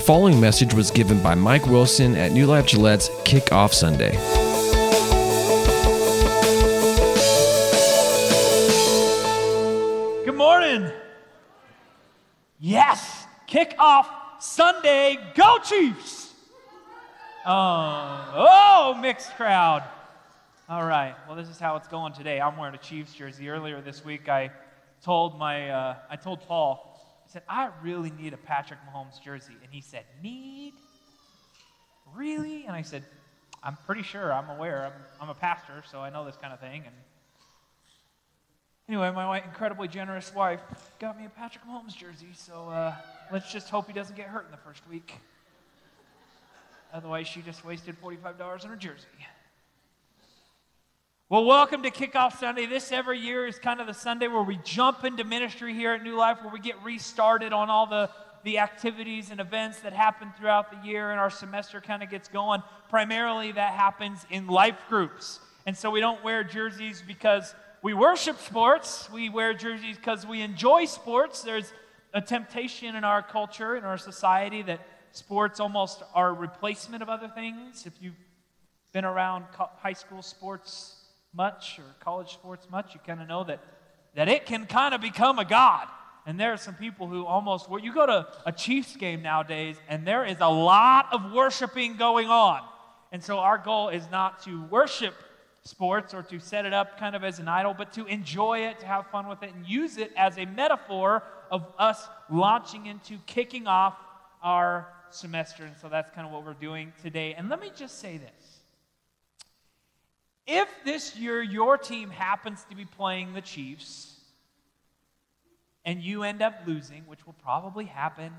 following message was given by Mike Wilson at New Life Gillette's Kickoff Sunday. Good morning. Yes, Kickoff Sunday. Go Chiefs! Mixed crowd. All right, well, this is how it's going today. I'm wearing a Chiefs jersey. Earlier this week, I told Paul, I said, I really need a Patrick Mahomes jersey. And he said, need? Really? And I said, I'm pretty sure, I'm aware. I'm a pastor, so I know this kind of thing. And anyway, my incredibly generous wife got me a Patrick Mahomes jersey, so let's just hope he doesn't get hurt in the first week. Otherwise, she just wasted $45 on her jersey. Well, welcome to Kickoff Sunday. This every year is kind of the Sunday where we jump into ministry here at New Life, where we get restarted on all the activities and events that happen throughout the year, and our semester kind of gets going. Primarily, that happens in life groups. And so we don't wear jerseys because we worship sports. We wear jerseys because we enjoy sports. There's a temptation in our culture, in our society, that sports almost are a replacement of other things. If you've been around high school sports much or college sports much, you kind of know that it can kind of become a god. And there are some people who almost, you go to a Chiefs game nowadays, and there is a lot of worshiping going on. And so our goal is not to worship sports or to set it up kind of as an idol, but to enjoy it, to have fun with it, and use it as a metaphor of us launching into kicking off our semester. And so that's kind of what we're doing today. And let me just say this. If this year your team happens to be playing the Chiefs and you end up losing, which will probably happen,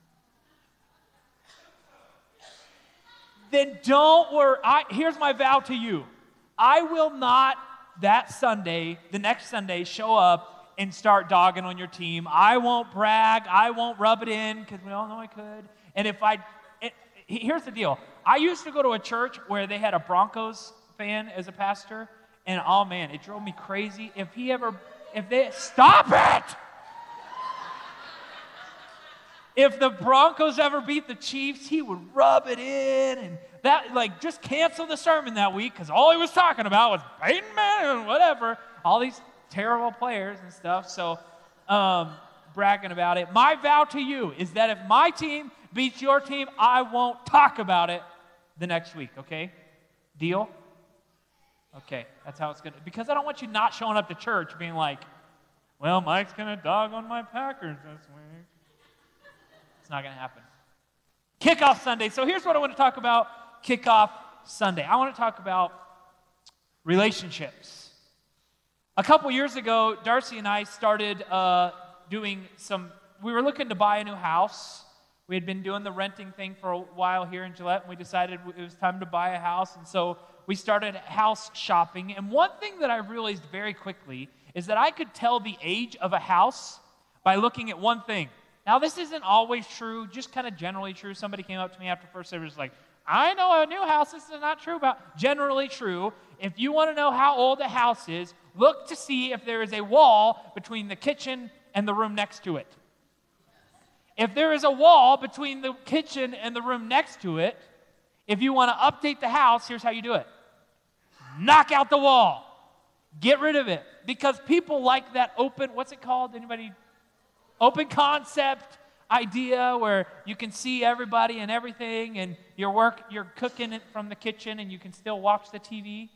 then don't worry. Here's my vow to you. I will not the next Sunday, show up and start dogging on your team. I won't brag. I won't rub it in, because we all know I could. And here's the deal. I used to go to a church where they had a Broncos fan as a pastor, and oh man, it drove me crazy. Stop it! If the Broncos ever beat the Chiefs, he would rub it in, and that, just cancel the sermon that week, because all he was talking about was Peyton Manning, whatever, all these terrible players and stuff. So, bragging about it. My vow to you is that if my team beats your team, I won't talk about it the next week, okay? Deal? Okay, that's how it's going to, because I don't want you not showing up to church being like, well, Mike's going to dog on my Packers this week. It's not going to happen. Kickoff Sunday. So here's what I want to talk about Kickoff Sunday. I want to talk about relationships. A couple years ago, Darcy and I started we were looking to buy a new house. We had been doing the renting thing for a while here in Gillette, and we decided it was time to buy a house, and so we started house shopping. And one thing that I realized very quickly is that I could tell the age of a house by looking at one thing. Now, this isn't always true, just kind of generally true. Somebody came up to me after first service like, I know a new house, this is not true about. Generally true. If you want to know how old a house is, look to see if there is a wall between the kitchen and the room next to it. If there is a wall between the kitchen and the room next to it, if you want to update the house, here's how you do it. Knock out the wall. Get rid of it. Because people like that open, what's it called? Anybody? Open concept idea where you can see everybody and everything, and you're cooking it from the kitchen and you can still watch the TV.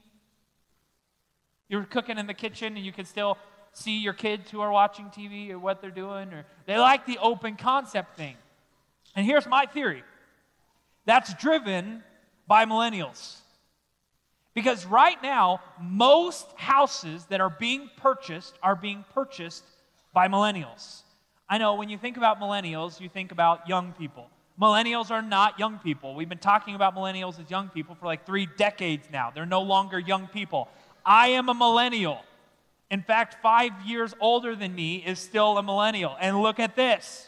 You're cooking in the kitchen and you can still see your kids who are watching TV or what they're doing. Or they like the open concept thing. And here's my theory. That's driven by millennials. Because right now, most houses that are being purchased by millennials. I know when you think about millennials, you think about young people. Millennials are not young people. We've been talking about millennials as young people for like 3 decades now. They're no longer young people. I am a millennial. In fact, 5 years older than me is still a millennial. And look at this.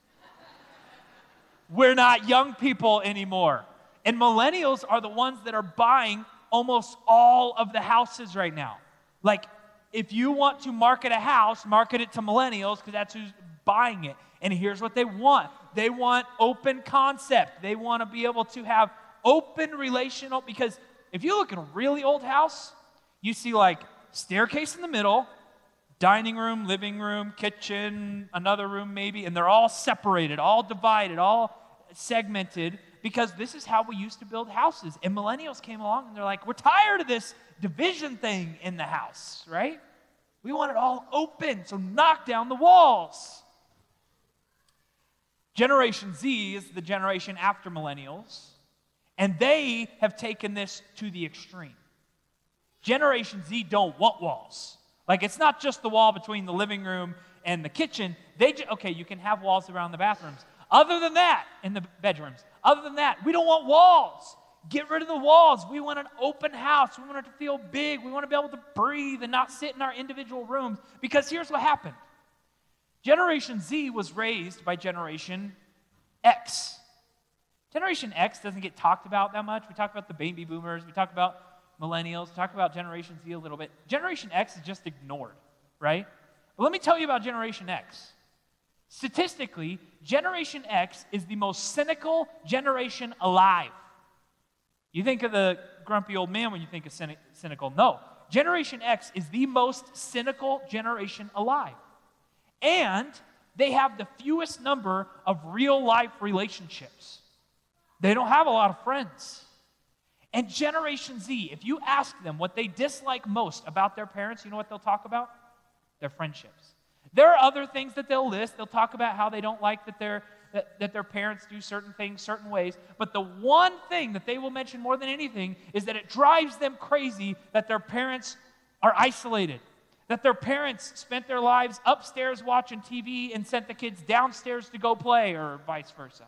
We're not young people anymore. And millennials are the ones that are buying almost all of the houses right now. Like, if you want to market a house, market it to millennials, because that's who's buying it. And here's what they want. They want open concept. They want to be able to have open relational, because if you look at a really old house, you see like staircase in the middle, dining room, living room, kitchen, another room maybe, and they're all separated, all divided, all segmented, because this is how we used to build houses. And millennials came along and they're like, we're tired of this division thing in the house, right? We want it all open, so knock down the walls. Generation Z is the generation after millennials, and they have taken this to the extreme. Generation Z don't want walls. Like, it's not just the wall between the living room and the kitchen. Okay, you can have walls around the bathrooms. Other than that, in the bedrooms, other than that, we don't want walls. Get rid of the walls. We want an open house. We want it to feel big. We want to be able to breathe and not sit in our individual rooms. Because here's what happened. Generation Z was raised by Generation X. Generation X doesn't get talked about that much. We talk about the baby boomers. We talk about millennials. We talk about Generation Z a little bit. Generation X is just ignored, right? Well, let me tell you about Generation X. Statistically, Generation X is the most cynical generation alive. You think of the grumpy old man when you think of cynical. No. Generation X is the most cynical generation alive. And they have the fewest number of real-life relationships. They don't have a lot of friends. And Generation Z, if you ask them what they dislike most about their parents, you know what they'll talk about? Their friendships. There are other things that they'll list. They'll talk about how they don't like that their parents do certain things certain ways. But the one thing that they will mention more than anything is that it drives them crazy that their parents are isolated, that their parents spent their lives upstairs watching TV and sent the kids downstairs to go play, or vice versa.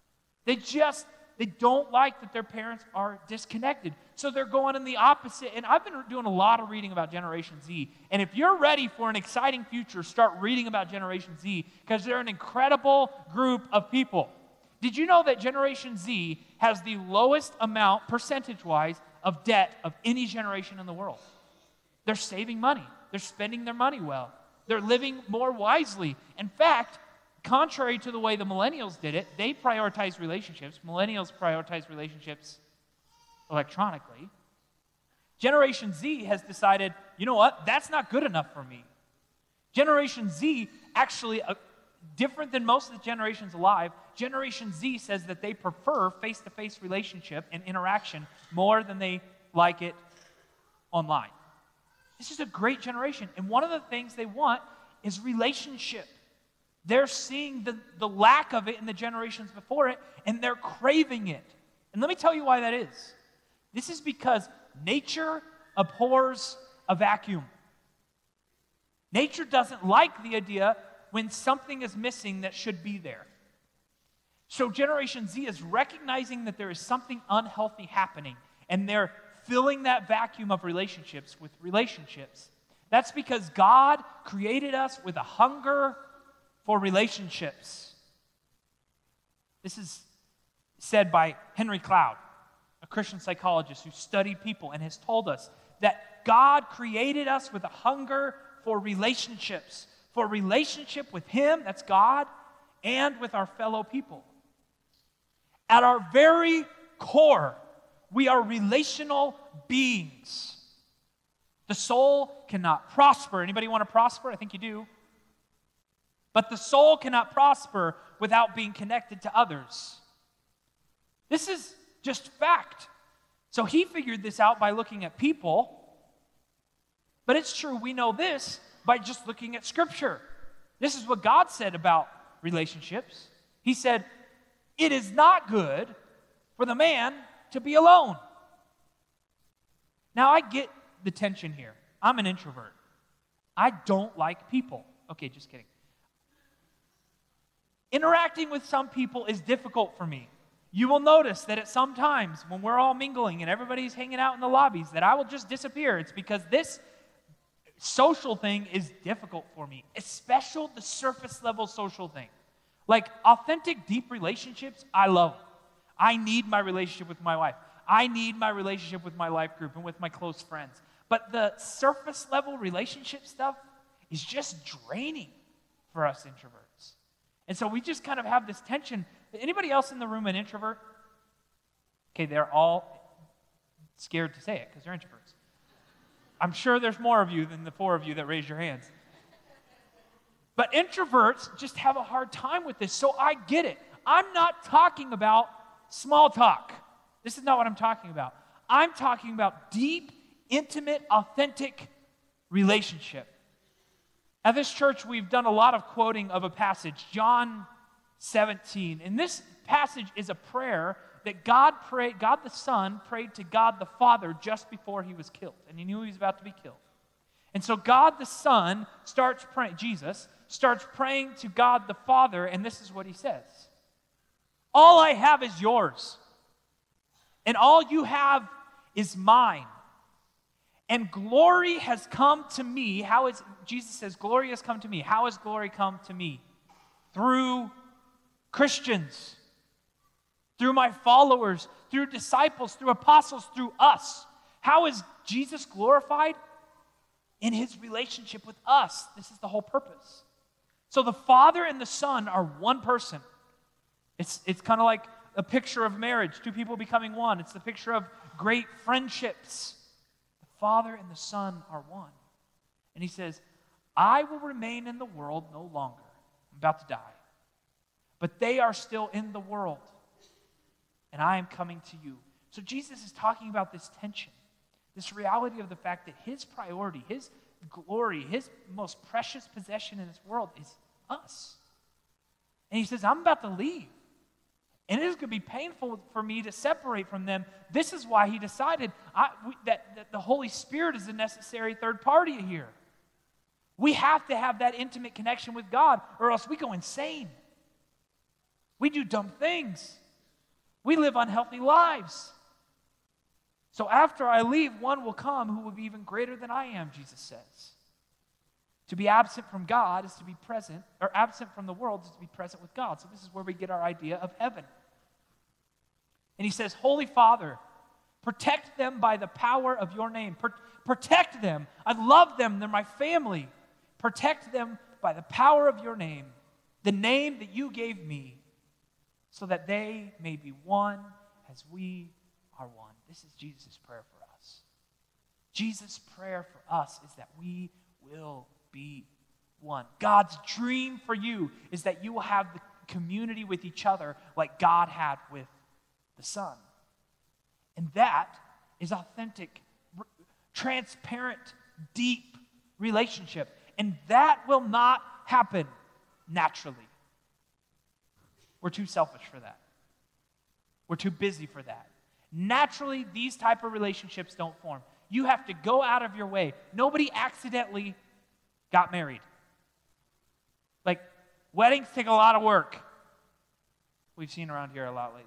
They don't like that their parents are disconnected. So they're going in the opposite. And I've been doing a lot of reading about Generation Z. And if you're ready for an exciting future, start reading about Generation Z, because they're an incredible group of people. Did you know that Generation Z has the lowest amount, percentage-wise, of debt of any generation in the world? They're saving money. They're spending their money well. They're living more wisely. In fact, contrary to the way the millennials did it, they prioritize relationships. Millennials prioritize relationships electronically. Generation Z has decided, you know what, that's not good enough for me. Generation Z actually, different than most of the generations alive, Generation Z says that they prefer face-to-face relationship and interaction more than they like it online. This is a great generation, and one of the things they want is relationship. They're seeing the lack of it in the generations before it, and they're craving it. And let me tell you why that is. This is because nature abhors a vacuum. Nature doesn't like the idea when something is missing that should be there. So Generation Z is recognizing that there is something unhealthy happening, and they're filling that vacuum of relationships with relationships. That's because God created us with a hunger for relationships. This is said by Henry Cloud, a Christian psychologist who studied people and has told us that God created us with a hunger for relationships, for relationship with Him, that's God, and with our fellow people. At our very core, we are relational beings. The soul cannot prosper. Anybody want to prosper? I think you do. But the soul cannot prosper without being connected to others. This is just fact. So he figured this out by looking at people. But it's true, we know this by just looking at Scripture. This is what God said about relationships. He said, "It is not good for the man to be alone." Now, I get the tension here. I'm an introvert. I don't like people. Okay, just kidding. Interacting with some people is difficult for me. You will notice that at some times when we're all mingling and everybody's hanging out in the lobbies that I will just disappear. It's because this social thing is difficult for me, especially the surface level social thing. Like authentic, deep relationships, I love. I need my relationship with my wife. I need my relationship with my life group and with my close friends. But the surface level relationship stuff is just draining for us introverts. And so we just kind of have this tension. Anybody else in the room an introvert? Okay, they're all scared to say it because they're introverts. I'm sure there's more of you than the 4 of you that raised your hands. But introverts just have a hard time with this, so I get it. I'm not talking about small talk. This is not what I'm talking about. I'm talking about deep, intimate, authentic relationship. At this church, we've done a lot of quoting of a passage, John 17. And this passage is a prayer that God the Son prayed to God the Father just before he was killed. And he knew he was about to be killed. And so God the Son starts praying, Jesus starts praying to God the Father, and this is what he says. All I have is yours, and all you have is mine. And glory has come to me. Jesus says, glory has come to me. How has glory come to me? Through Christians, through my followers, through disciples, through apostles, through us. How is Jesus glorified? In his relationship with us. This is the whole purpose. So the Father and the Son are one person. It's kind of like a picture of marriage, 2 people becoming one. It's the picture of great friendships. The Father and the Son are one. And he says, I will remain in the world no longer. I'm about to die. But they are still in the world. And I am coming to you. So Jesus is talking about this tension, this reality of the fact that his priority, his glory, his most precious possession in this world is us. And he says, I'm about to leave. And it is going to be painful for me to separate from them. This is why he decided that the Holy Spirit is a necessary third party here. We have to have that intimate connection with God, or else we go insane. We do dumb things. We live unhealthy lives. So after I leave, one will come who will be even greater than I am, Jesus says. To be absent from God is to be present, or absent from the world is to be present with God. So this is where we get our idea of heaven. And he says, Holy Father, protect them by the power of your name. Protect them. I love them. They're my family. Protect them by the power of your name, the name that you gave me, so that they may be one as we are one. This is Jesus' prayer for us. Jesus' prayer for us is that we will be one. God's dream for you is that you will have the community with each other like God had with the Son. And that is authentic, transparent, deep relationship. And that will not happen naturally. We're too selfish for that. We're too busy for that. Naturally, these type of relationships don't form. You have to go out of your way. Nobody accidentally got married. Like, weddings take a lot of work. We've seen around here a lot lately.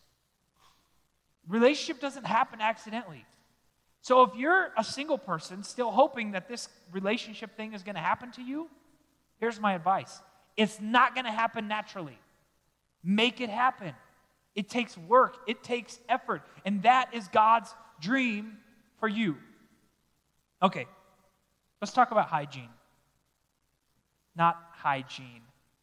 Relationship doesn't happen accidentally. So if you're a single person still hoping that this relationship thing is going to happen to you, here's my advice. It's not going to happen naturally. Make it happen. It takes work. It takes effort. And that is God's dream for you. Okay, let's talk about hygiene. Not hygiene.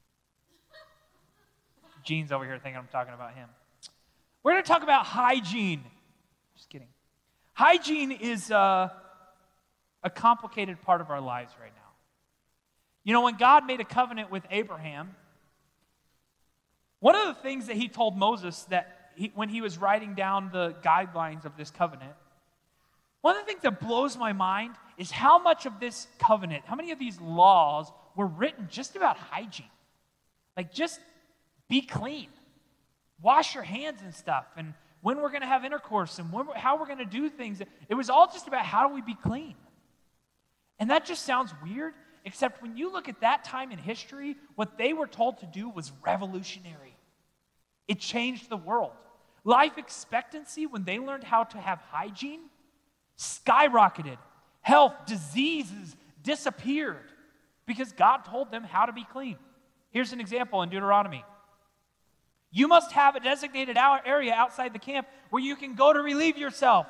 Gene's over here thinking I'm talking about him. We're going to talk about hygiene. Just kidding. Hygiene is a complicated part of our lives right now. You know, when God made a covenant with Abraham, one of the things that he told Moses when he was writing down the guidelines of this covenant, one of the things that blows my mind is how much of this covenant, how many of these laws were written just about hygiene. Like, just be clean. Wash your hands and stuff, and when we're going to have intercourse, and how we're going to do things. It was all just about how do we be clean. And that just sounds weird, except when you look at that time in history, what they were told to do was revolutionary. It changed the world. Life expectancy, when they learned how to have hygiene, skyrocketed. Health, diseases disappeared because God told them how to be clean. Here's an example in Deuteronomy. You must have a designated area outside the camp where you can go to relieve yourself.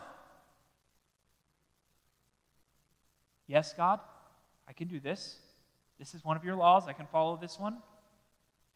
Yes, God, I can do this. This is one of your laws. I can follow this one.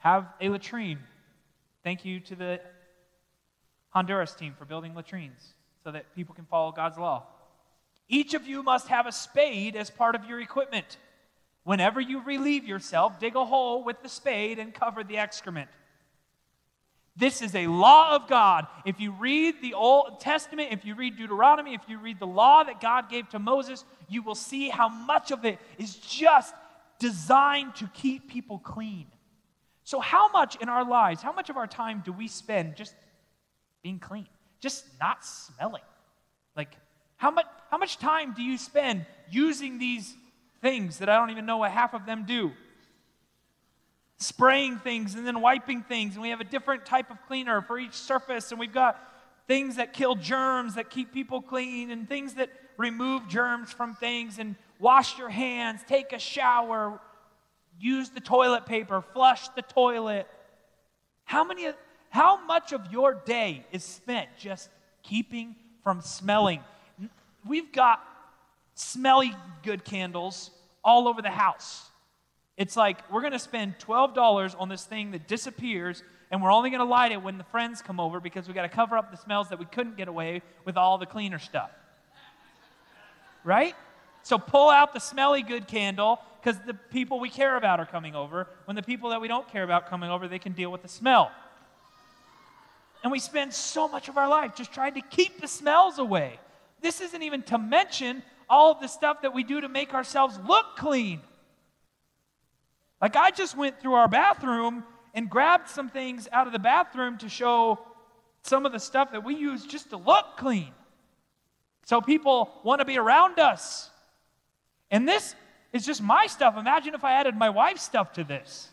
have a latrine. Thank you to the Honduras team for building latrines so that people can follow God's law. Each of you must have a spade as part of your equipment. Whenever you relieve yourself, dig a hole with the spade and cover the excrement. This is a law of God. If you read the Old Testament, if you read Deuteronomy, if you read the law that God gave to Moses, you will see how much of it is just designed to keep people clean. So how much in our lives, how much of our time do we spend just being clean, just not smelling? Like, how much time do you spend using these things that I don't even know what half of them do? Spraying things and then wiping things, and we have a different type of cleaner for each surface, and we've got things that kill germs that keep people clean, and things that remove germs from things, and wash your hands, take a shower, use the toilet paper, flush the toilet. How much of your day is spent just keeping from smelling? We've got smelly good candles all over the house. It's like we're going to spend $12 on this thing that disappears, and we're only going to light it when the friends come over because we got to cover up the smells that we couldn't get away with all the cleaner stuff. Right? So pull out the smelly good candle because the people we care about are coming over. When the people that we don't care about coming over, they can deal with the smell. And we spend so much of our life just trying to keep the smells away. This isn't even to mention all of the stuff that we do to make ourselves look clean. Like I just went through our bathroom and grabbed some things out of the bathroom to show some of the stuff that we use just to look clean. So people want to be around us. And this is just my stuff. Imagine if I added my wife's stuff to this.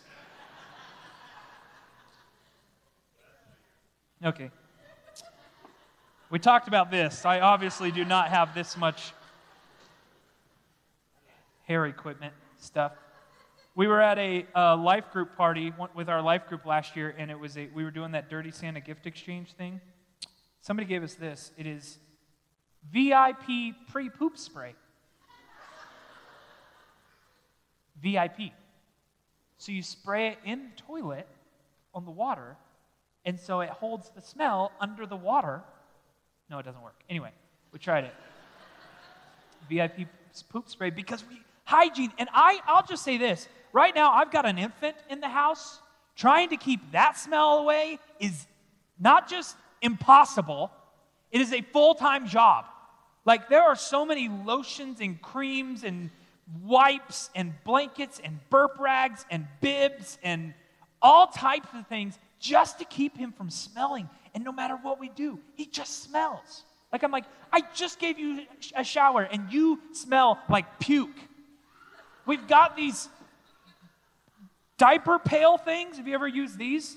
Okay. We talked about this. I obviously do not have this much hair equipment stuff. We were at a life group party with our life group last year, and we were doing that Dirty Santa gift exchange thing. Somebody gave us this. It is VIP pre-poop spray. VIP. So you spray it in the toilet on the water, and so it holds the smell under the water. No, it doesn't work. Anyway, we tried it. VIP poop spray because hygiene. And I'll just say this. Right now, I've got an infant in the house. Trying to keep that smell away is not just impossible, it is a full-time job. Like, there are so many lotions and creams and wipes and blankets and burp rags and bibs and all types of things just to keep him from smelling. And no matter what we do, he just smells. Like, I'm like, I just gave you a shower and you smell like puke. We've got these diaper pail things. Have you ever used these?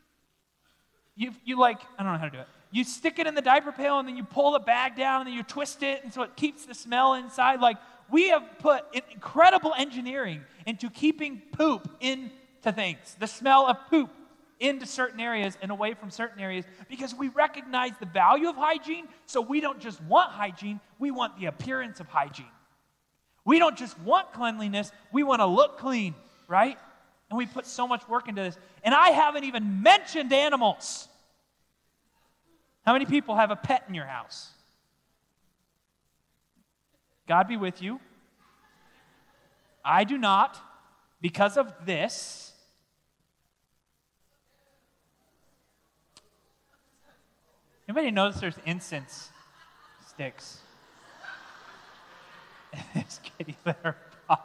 You like, I don't know how to do it. You stick it in the diaper pail and then you pull the bag down and then you twist it and so it keeps the smell inside. Like, we have put incredible engineering into keeping poop into things, the smell of poop into certain areas and away from certain areas because we recognize the value of hygiene, so we don't just want hygiene, we want the appearance of hygiene. We don't just want cleanliness, we want to look clean, right? And we put so much work into this. And I haven't even mentioned animals. How many people have a pet in your house? God be with you. I do not, because of this. Anybody notice there's incense sticks? This kitty litter box.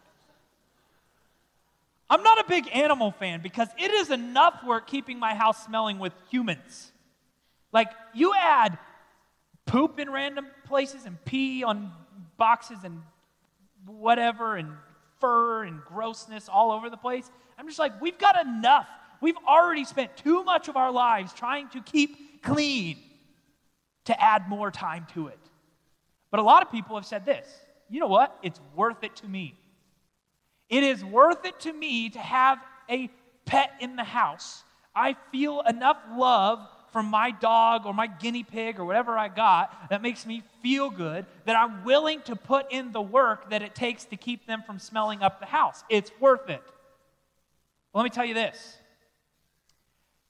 I'm not a big animal fan because it is enough work keeping my house smelling with humans. Like, you add poop in random places and pee on boxes and whatever and fur and grossness all over the place. I'm just like, we've got enough. We've already spent too much of our lives trying to keep clean to add more time to it. But a lot of people have said this. You know what? It's worth it to me. It is worth it to me to have a pet in the house. I feel enough love from my dog or my guinea pig or whatever I got that makes me feel good that I'm willing to put in the work that it takes to keep them from smelling up the house. It's worth it. Well, let me tell you this.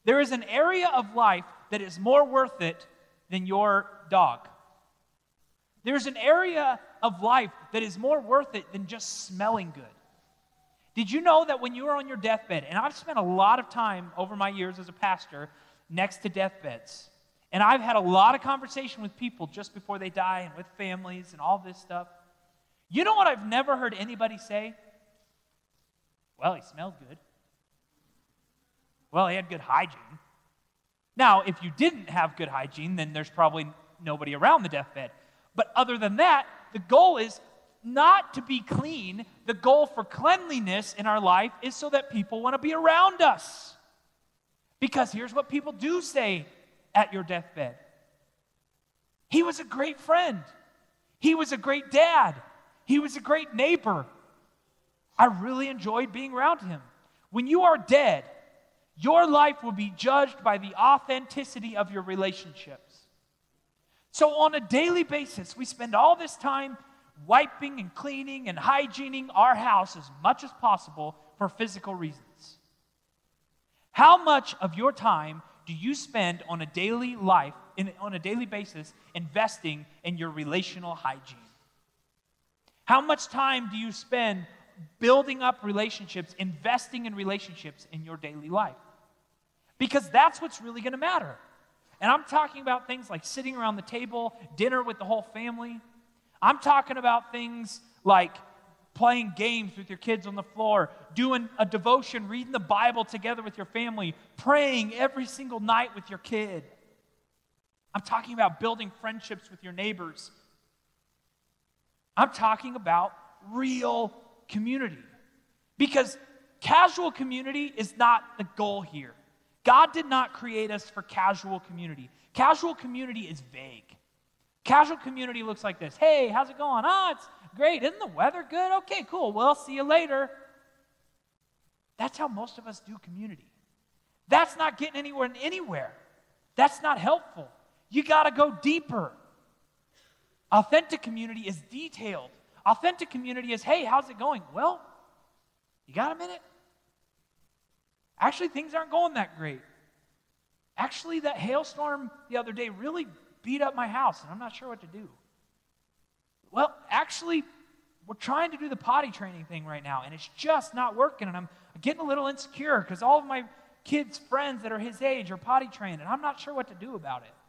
There is an area of life that is more worth it than your dog. There's an area of life that is more worth it than just smelling good. Did you know that when you are on your deathbed, and I've spent a lot of time over my years as a pastor next to deathbeds, and I've had a lot of conversation with people just before they die and with families and all this stuff. You know what I've never heard anybody say? Well, he smelled good. Well, he had good hygiene. Now, if you didn't have good hygiene, then there's probably nobody around the deathbed. But other than that, the goal is not to be clean. The goal for cleanliness in our life is so that people want to be around us. Because here's what people do say at your deathbed. He was a great friend. He was a great dad. He was a great neighbor. I really enjoyed being around him. When you are dead, your life will be judged by the authenticity of your relationships. So on a daily basis, we spend all this time wiping and cleaning and hygiening our house as much as possible for physical reasons. How much of your time do you spend on a daily basis investing in your relational hygiene? How much time do you spend building up relationships, investing in relationships in your daily life? Because that's what's really going to matter. And I'm talking about things like sitting around the table, dinner with the whole family. I'm talking about things like playing games with your kids on the floor, doing a devotion, reading the Bible together with your family, praying every single night with your kid. I'm talking about building friendships with your neighbors. I'm talking about real community. Because casual community is not the goal here. God did not create us for casual community. Casual community is vague. Casual community looks like this. Hey, how's it going? Oh, it's great. Isn't the weather good? Okay, cool. Well, see you later. That's how most of us do community. That's not getting anywhere. That's not helpful. You got to go deeper. Authentic community is detailed. Authentic community is, hey, how's it going? Well, you got a minute? Actually, things aren't going that great. Actually, that hailstorm the other day really beat up my house, and I'm not sure what to do. Well, actually, we're trying to do the potty training thing right now, and it's just not working, and I'm getting a little insecure because all of my kids' friends that are his age are potty trained, and I'm not sure what to do about it.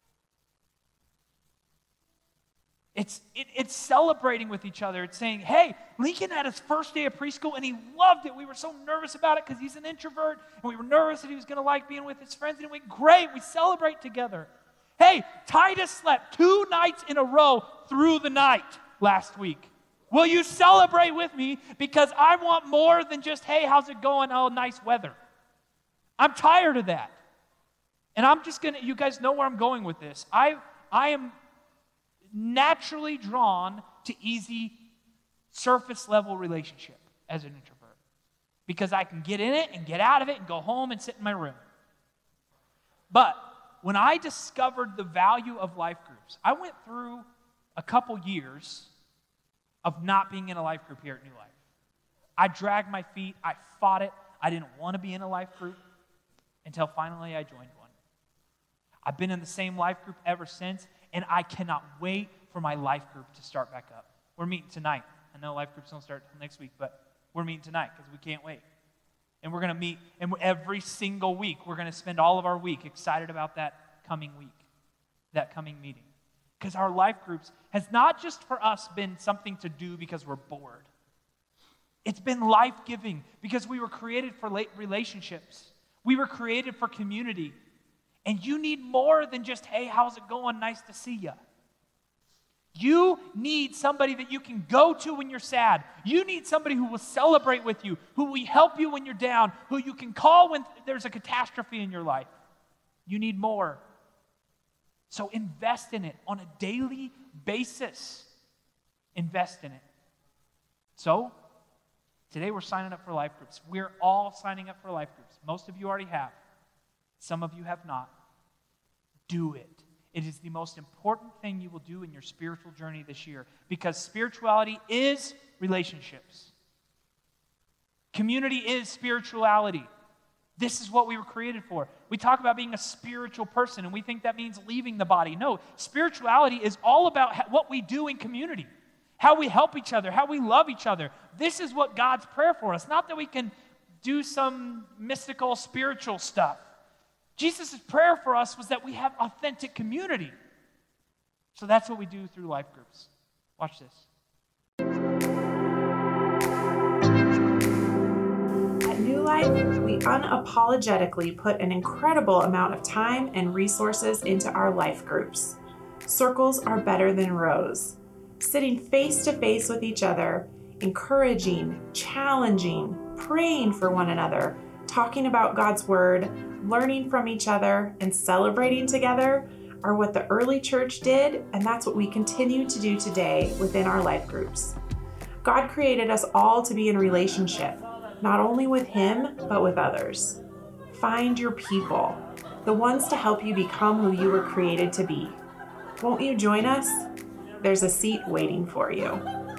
It's celebrating with each other. It's saying, hey, Lincoln had his first day of preschool, and he loved it. We were so nervous about it because he's an introvert, and we were nervous that he was going to like being with his friends, and it went great. We celebrate together. Hey, Titus slept 2 nights in a row through the night last week. Will you celebrate with me? Because I want more than just, hey, how's it going? Oh, nice weather. I'm tired of that. And I'm just going to, you guys know where I'm going with this. I am naturally drawn to easy surface level relationship as an introvert because I can get in it and get out of it and go home and sit in my room. But when I discovered the value of life groups, I went through a couple years of not being in a life group here at New Life. I dragged my feet. I fought it. I didn't want to be in a life group until finally I joined one. I've been in the same life group ever since, and I cannot wait for my life group to start back up. We're meeting tonight. I know life groups don't start next week, but we're meeting tonight because we can't wait. And we're going to meet, and every single week, we're going to spend all of our week excited about that coming week, that coming meeting. Because our life groups has not just for us been something to do because we're bored. It's been life-giving because we were created for relationships. We were created for community. And you need more than just, hey, how's it going? Nice to see you. You need somebody that you can go to when you're sad. You need somebody who will celebrate with you, who will help you when you're down, who you can call when there's a catastrophe in your life. You need more. So invest in it on a daily basis. Invest in it. So, today we're signing up for life groups. We're all signing up for life groups. Most of you already have. Some of you have not. Do it. It is the most important thing you will do in your spiritual journey this year because spirituality is relationships. Community is spirituality. This is what we were created for. We talk about being a spiritual person, and we think that means leaving the body. No, spirituality is all about what we do in community, how we help each other, how we love each other. This is what God's prayer for us, not that we can do some mystical spiritual stuff. Jesus' prayer for us was that we have authentic community. So that's what we do through life groups. Watch this. At New Life, we unapologetically put an incredible amount of time and resources into our life groups. Circles are better than rows. Sitting face to face with each other, encouraging, challenging, praying for one another, talking about God's word, learning from each other, and celebrating together are what the early church did, and that's what we continue to do today within our life groups. God created us all to be in relationship, not only with Him, but with others. Find your people, the ones to help you become who you were created to be. Won't you join us? There's a seat waiting for you.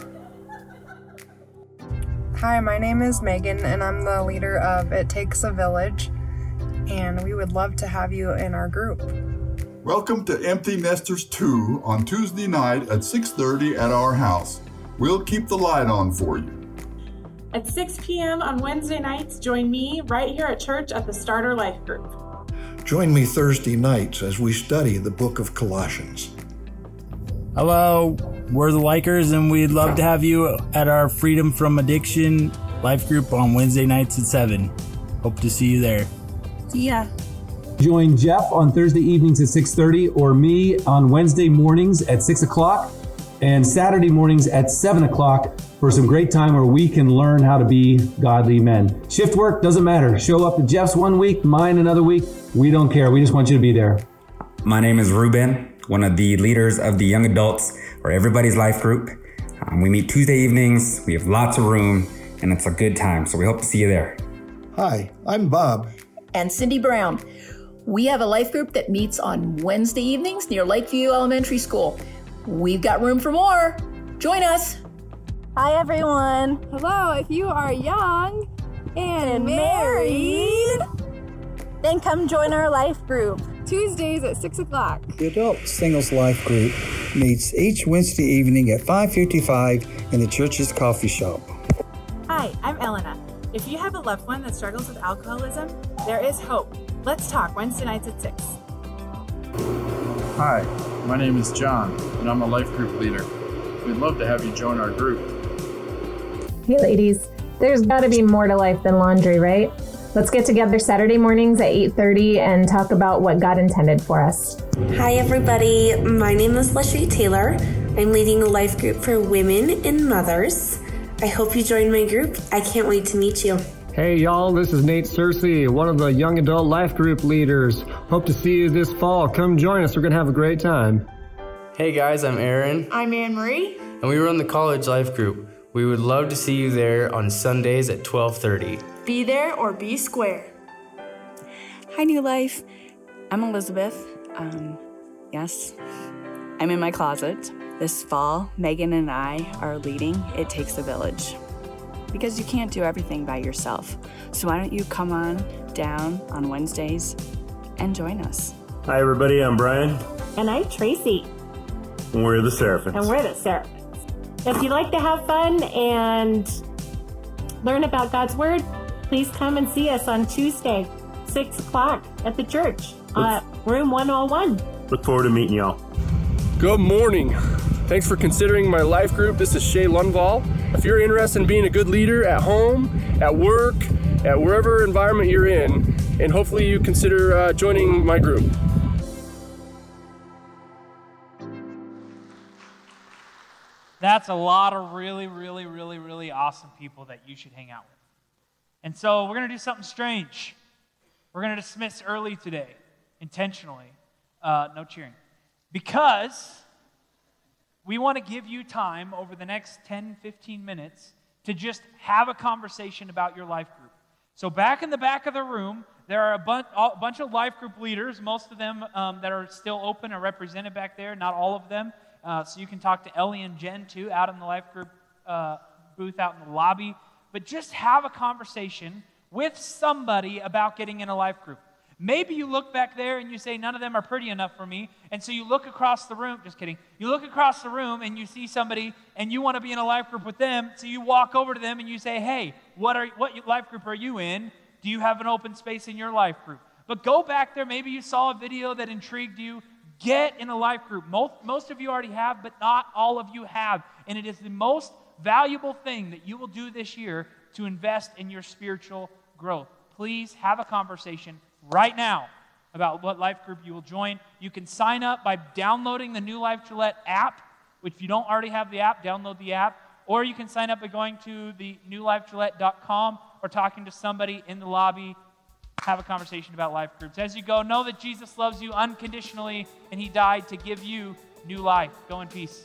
Hi, my name is Megan, and I'm the leader of It Takes a Village, and we would love to have you in our group. Welcome to Empty Nesters 2 on Tuesday night at 6:30 at our house. We'll keep the light on for you. At 6 p.m. on Wednesday nights, join me right here at church at the Starter Life Group. Join me Thursday nights as we study the book of Colossians. Hello, we're the Likers, and we'd love to have you at our Freedom from Addiction life group on Wednesday nights at 7. Hope to see you there. See ya. Join Jeff on Thursday evenings at 6:30 or me on Wednesday mornings at 6 o'clock and Saturday mornings at 7 o'clock for some great time where we can learn how to be godly men. Shift work, doesn't matter. Show up to Jeff's one week, mine another week. We don't care. We just want you to be there. My name is Ruben, one of the leaders of the Young Adults or Everybody's Life Group. We meet Tuesday evenings. We have lots of room, and it's a good time. So we hope to see you there. Hi, I'm Bob. And Cindy Brown. We have a life group that meets on Wednesday evenings near Lakeview Elementary School. We've got room for more. Join us. Hi, everyone. Hello, if you are young and married, then come join our life group. Tuesdays at 6 o'clock. The Adult Singles Life Group meets each Wednesday evening at 5:55 in the church's coffee shop. Hi, I'm Elena. If you have a loved one that struggles with alcoholism, there is hope. Let's talk Wednesday nights at 6. Hi, my name is John, and I'm a life group leader. We'd love to have you join our group. Hey ladies, there's gotta be more to life than laundry, right? Let's get together Saturday mornings at 8:30 and talk about what God intended for us. Hi everybody, my name is Leslie Taylor. I'm leading a life group for women and mothers. I hope you join my group. I can't wait to meet you. Hey y'all, this is Nate Searcy, one of the Young Adult Life Group leaders. Hope to see you this fall. Come join us. We're going to have a great time. Hey guys, I'm Aaron. I'm Anne-Marie. And we run the College Life Group. We would love to see you there on Sundays at 12:30. Be there or be square. Hi, New Life. I'm Elizabeth. Yes, I'm in my closet. This fall, Megan and I are leading It Takes a Village. Because you can't do everything by yourself. So why don't you come on down on Wednesdays and join us. Hi everybody, I'm Brian. And I'm Tracy. And we're the Seraphins. If you'd like to have fun and learn about God's Word, please come and see us on Tuesday, 6 o'clock at the church, room 101. Look forward to meeting y'all. Good morning. Thanks for considering my life group. This is Shay Lundvall. If you're interested in being a good leader at home, at work, at wherever environment you're in, and hopefully you consider joining my group. That's a lot of really, really, really, really awesome people that you should hang out with. And so we're going to do something strange. We're going to dismiss early today, intentionally. No cheering. Because we want to give you time over the next 10, 15 minutes to just have a conversation about your life group. So back in the back of the room, there are a bunch of life group leaders, most of them that are still open or represented back there, not all of them. So you can talk to Ellie and Jen, too, out in the life group booth out in the lobby. But just have a conversation with somebody about getting in a life group. Maybe you look back there and you say, none of them are pretty enough for me. And so you look across the room, just kidding. You look across the room and you see somebody and you want to be in a life group with them. So you walk over to them and you say, hey, what life group are you in? Do you have an open space in your life group? But go back there. Maybe you saw a video that intrigued you. Get in a life group. Most of you already have, but not all of you have. And it is the most valuable thing that you will do this year to invest in your spiritual growth. Please have a conversation right now about what life group you will join. You can sign up by downloading the New Life Gillette app. If you don't already have the app, download the app. Or you can sign up by going to the newlifegillette.com or talking to somebody in the lobby. Have a conversation about life groups. As you go, know that Jesus loves you unconditionally and he died to give you new life. Go in peace.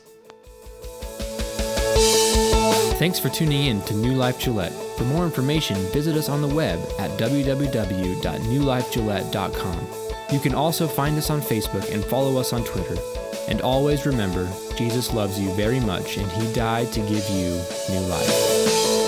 Thanks for tuning in to New Life Gillette. For more information, visit us on the web at www.newlifegillette.com. You can also find us on Facebook and follow us on Twitter. And always remember, Jesus loves you very much and he died to give you new life.